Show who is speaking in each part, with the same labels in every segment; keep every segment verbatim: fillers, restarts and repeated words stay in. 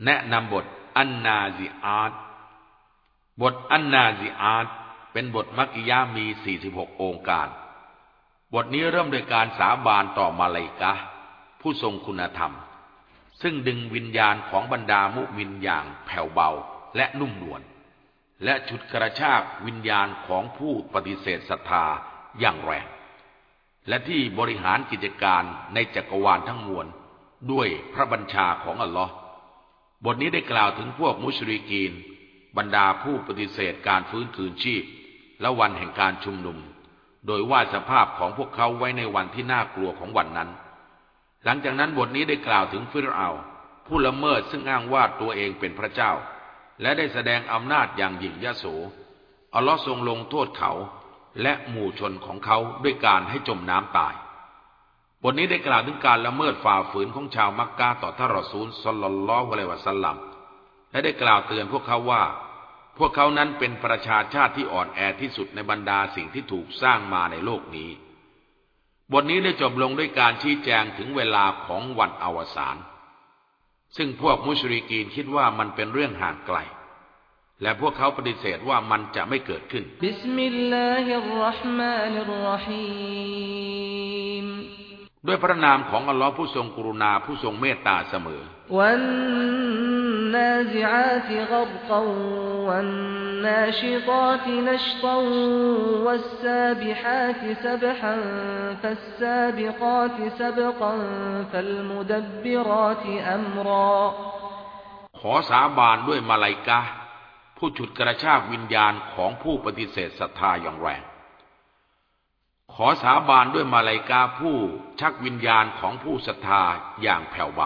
Speaker 1: แนะนำบทอันนาซิอาตบทอันนาซิอาตเป็นบทมักกิยะห์มีสี่สิบหกองค์การบทนี้เริ่มโดยการสาบานต่อมาลาอิกะห์ผู้ทรงคุณธรรมซึ่งดึงวิญญาณของบรรดามุมินอย่างแผ่วเบาและนุ่มนวลและฉุดกระชากวิญญาณของผู้ปฏิเสธศรัทธาอย่างแรงและที่บริหารกิจการในจักรวาลทั้งมวลด้วยพระบัญชาของอัลลอฮ์บทนี้ได้กล่าวถึงพวกมุชริกีนบรรดาผู้ปฏิเสธการฟื้นคืนชีพและวันแห่งการชุมนุมโดยวาดสภาพของพวกเขาไว้ในวันที่น่ากลัวของวันนั้นหลังจากนั้นบทนี้ได้กล่าวถึงฟิรเอาน์ผู้ละเมิดซึ่งอ้างว่าตัวเองเป็นพระเจ้าและได้แสดงอำนาจอย่างหยิ่งยโสอัลลอฮ์ทรงลงโทษเขาและหมู่ชนของเขาด้วยการให้จมน้ำตายบทนี้ได้กล่าวถึงการละเมิดฝ่าฝืนของชาวมักกะฮ์ต่อท่านรอซูลศ็อลลัลลอฮุอะลัยฮิวะซัลลัมและได้กล่าวเตือนพวกเขาว่าพวกเขานั้นเป็นประชาชาติที่อ่อนแอที่สุดในบรรดาสิ่งที่ถูกสร้างมาในโลกนี้บทนี้ได้จบลงด้วยการชี้แจงถึงเวลาของวันอวสานซึ่งพวกมุชริกีนคิดว่ามันเป็นเรื่องห่างไกลและพวกเขาปฏิเสธว่ามันจะไม่เกิดขึ้นบิสมิลลาฮิรเราะห์มานิรเราะฮีมด้วยพระนามของอัลลอฮ์ผู้ทรงกรุณาผู้ทรงเมตตาเสมอวันนาซิอาติฆรกันวันนาชิฏาตินัชฏันวัสซาบิฮาติซับฮันฟัสซาบิกาติซับกันฟัลมุดับบิราติอัมราขอสาบานด้วยมาลาอิกะห์ผู้ฉุดกระชากวิญญาณของผู้ปฏิเสธศรัทธาอย่างแรงขอสาบานด้วยมาลาอิกะห์ผู้ชักวิญญาณของผู้ศรัทธาอย่างแผ่วเบา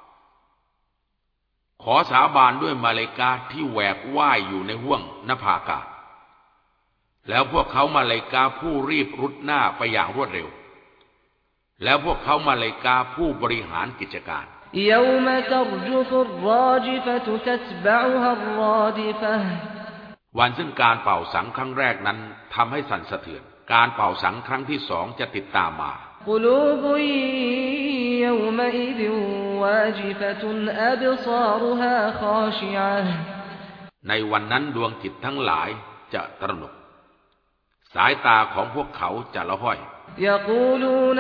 Speaker 1: ขอสาบานด้วยมาลาอิกะห์ที่แหวกว่ายอยู่ในห้วงนภาอากาศแล้วพวกเขามาลาอิกะห์ผู้รีบรุดหน้าไปอย่างรวดเร็วแล้วพวกเขามาลาอิกะห์ผู้บริหารกิจการيوم ترجف الراجفة تتبعها الرادفة วันซึ่งการเป่าสังครั้งแรกนั้นทำให้สั่นสะเทือนการเป่าสังครั้งที่สองจะติดตามมา قلوب يومئذ واجفة أبصارها خاشعة ในวันนั้นดวงจิตทั้งหลายจะตระหนกสายตาของพวกเขาจะละห้อย يقولون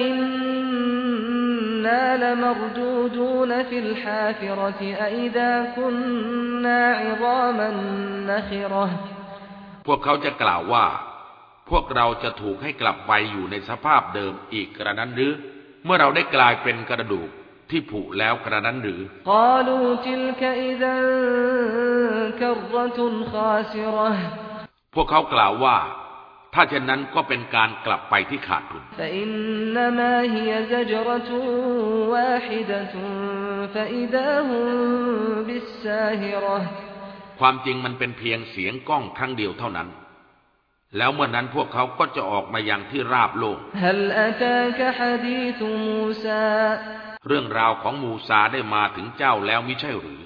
Speaker 1: أئنا لمردودون في الحافرة أئذا كنا عظاما نخرة พวกเขาจะกล่าวว่าพวกเราจะถูกให้กลับไปอยู่ในสภาพเดิมอีกกระนั้นหรือเมื่อเราได้กลายเป็นกระดูกที่ผุแล้วกระนั้นหรือ قالوا تلك إذا كرة خاسرة พวกเขากล่าวว่าถ้าเช่นนั้นก็เป็นการกลับไปที่ขาดทุนความจริงมันเป็นเพียงเสียงก้องครั้งเดียวเท่านั้นแล้วเมื่อนั้นพวกเขาก็จะออกมายังที่ราบโล่งเรื่องราวของมูซาได้มาถึงเจ้าแล้วมิใช่หรือ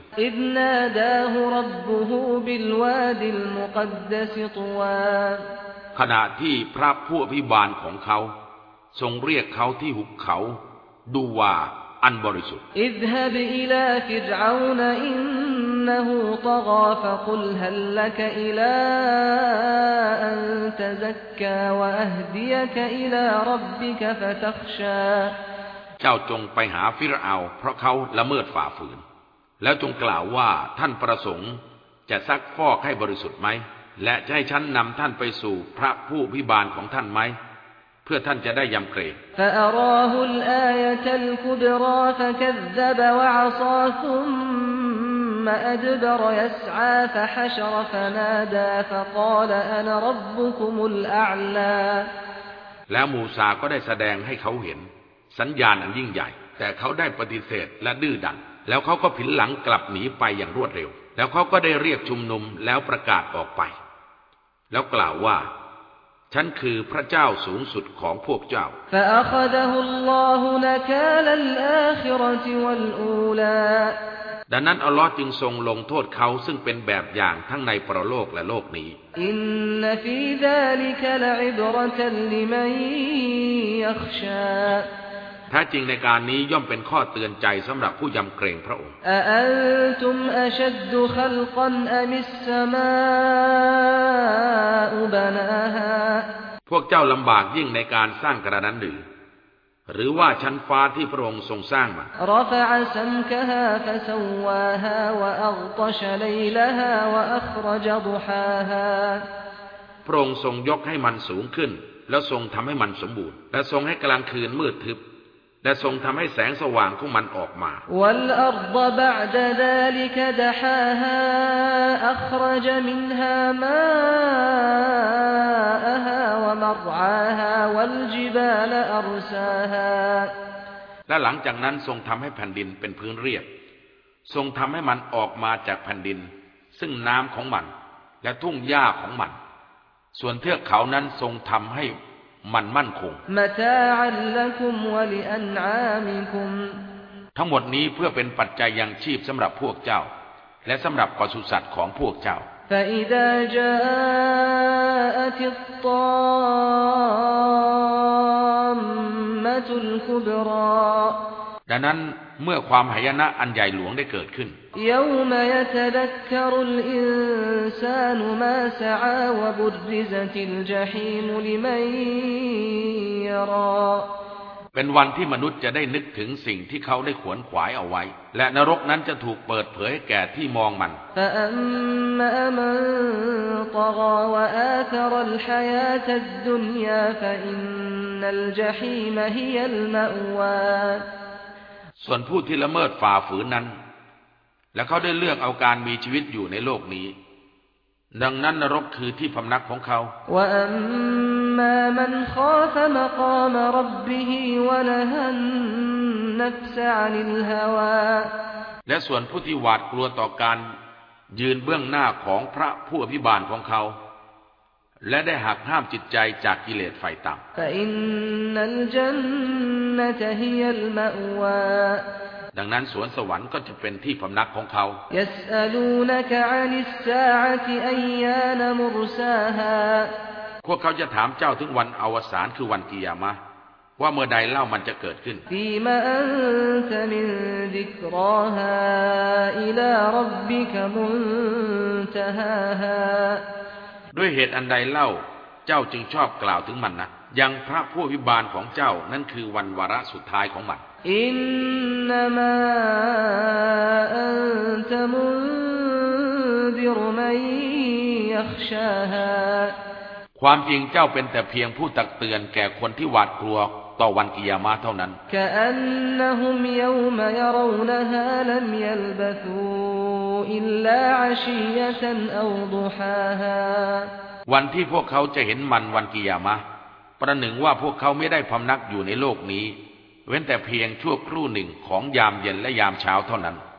Speaker 1: ขณะที่พระผู้อภิบาลของเขาทรงเรียกเขาที่หุบเขาดูวาอันบริสุทธิ์ اذهب إلى فرعون إنه طغى فقل هل لك إلى أن تزكى وأهديك إلى ربك فتخشى เจ้าจงไปหาฟิรเอาเพราะเขาละเมิดฝ่าฝืนแล้วจงกล่าวว่าท่านประสงค์จะซักฟอกให้บริสุทธิ์ไหมและจะให้ฉันนำท่านไปสู่พระผู้อภิบาลของท่านไหมเพื่อท่านจะได้ยำเกรงแล้วมูซาก็ได้แสดงให้เขาเห็นสัญญาณอันยิ่งใหญ่แต่เขาได้ปฏิเสธและดื้อดันแล้วเขาก็ผินหลังกลับหนีไปอย่างรวดเร็วแล้วเขาก็ได้เรียกชุมนุมแล้วประกาศออกไปแล้วกล่าวว่าฉันคือพระเจ้าสูงสุดของพวกเจ้าดังนั้นอัลลอฮ์จึงทรงลงโทษเขาซึ่งเป็นแบบอย่างทั้งในปรโลกและโลกนี้อินนฟีซาลิกะลอิบเราะตันลิมันยัคชาแท้จริงในการนี้ย่อมเป็นข้อเตือนใจสำหรับผู้ยำเกรงพระองค์
Speaker 2: อะอันตุมอะชัดดุขัลกันอะมิสสมาอุบนาฮา
Speaker 1: พวกเจ้าลำบากยิ่งในการสร้างกระนั้นหรือหรือว่าชั้นฟ้าที่พระองค์ทรงสร้างมาร
Speaker 2: ฟะอะซัมกะฮาฟะซวาฮาวะอัฆฏชะไลลฮาวะอัครจฎฮาฮา
Speaker 1: พระองค์ทรงยกให้มันสูงขึ้นแล้วทรงทำให้มันสมบูรณ์และทรงให้กลางคืนมืดทึบและทรงทำให้แสงสว่างของมันออกมา
Speaker 2: วัลอัรฎบะอ์ดะซาลิกดะฮาฮาอัครจมินฮามาอะฮาวะมัรอาฮาวัลจิบาลอัรซาฮา
Speaker 1: และหลังจากนั้นทรงทำให้แผ่นดินเป็นพื้นเรียบทรงทำให้มันออกมาจากแผ่นดินซึ่งน้ำของมันและทุ่งหญ้าของมันส่วนเทือกเขานั้นทรงทำให้มันมั่นคงทั้งหมดนี้เพื่อเป็นปัจจัยยังชีพสำหรับพวกเจ้าและสำหรับปศุสัตว์ของพวกเจ้าดังนั้นเมื่อความหายนะอันใหญ่หลวงได้เกิดขึ้นเป็นวันที่มนุษย์จะได้นึกถึงสิ่งที่เขาได้ขวนขวายเอาไว้และนรกนั้นจะถูกเปิดเผยให้แก่ที่มองมันส่วนผู้ที่ละเมิดฝ่าฝืนนั้นและเขาได้เลือกเอาการมีชีวิตอยู่ในโลกนี้ดังนั้นนรกคือที่พำนักของเขาและส่วนผู้ที่หวาดกลัวต่อการยืนเบื้องหน้าของพระผู้อภิบาลของเขาและได้หักห้ามจิตใจจากกิเลสไฟต่ำดังนั้นสวนสวรรค์ก็จะเป็นที่พำนักของเขาพวกเขาจะถามเจ้าถึงวันอวสานคือวันกิยามะห์ว่าเมื่อใดเล่ามันจะเกิดขึ้นด้วยเหตุอันใดเล่าเจ้าจึงชอบกล่าวถึงมันนะยังพระผู้อภิบาลของเจ้านั่นคือวันวาระสุดท้ายของมันอินนามาอันตะมุนดิรมัยยัคชาฮาความจริงเจ้าเป็นแต่เพียงผู้ตักเตือนแก่คนที่หวาดกลัวต่อวันกิยามะห์เท่านั้นกะอันนะฮุมยอมยะราวนะฮาลัมยัลบะซูอิลลาอะชียะตันเอาดุฮาฮาวันที่พวกเขาจะเห็นมันวันกิยามะห์ประหนึ่งว่าพวกเขาไม่ได้พำนักอยู่ในโลกนี้เว้นแต่เพียงชั่วครู่หนึ่งของยามเย็นและยามเช้าเท่านั้น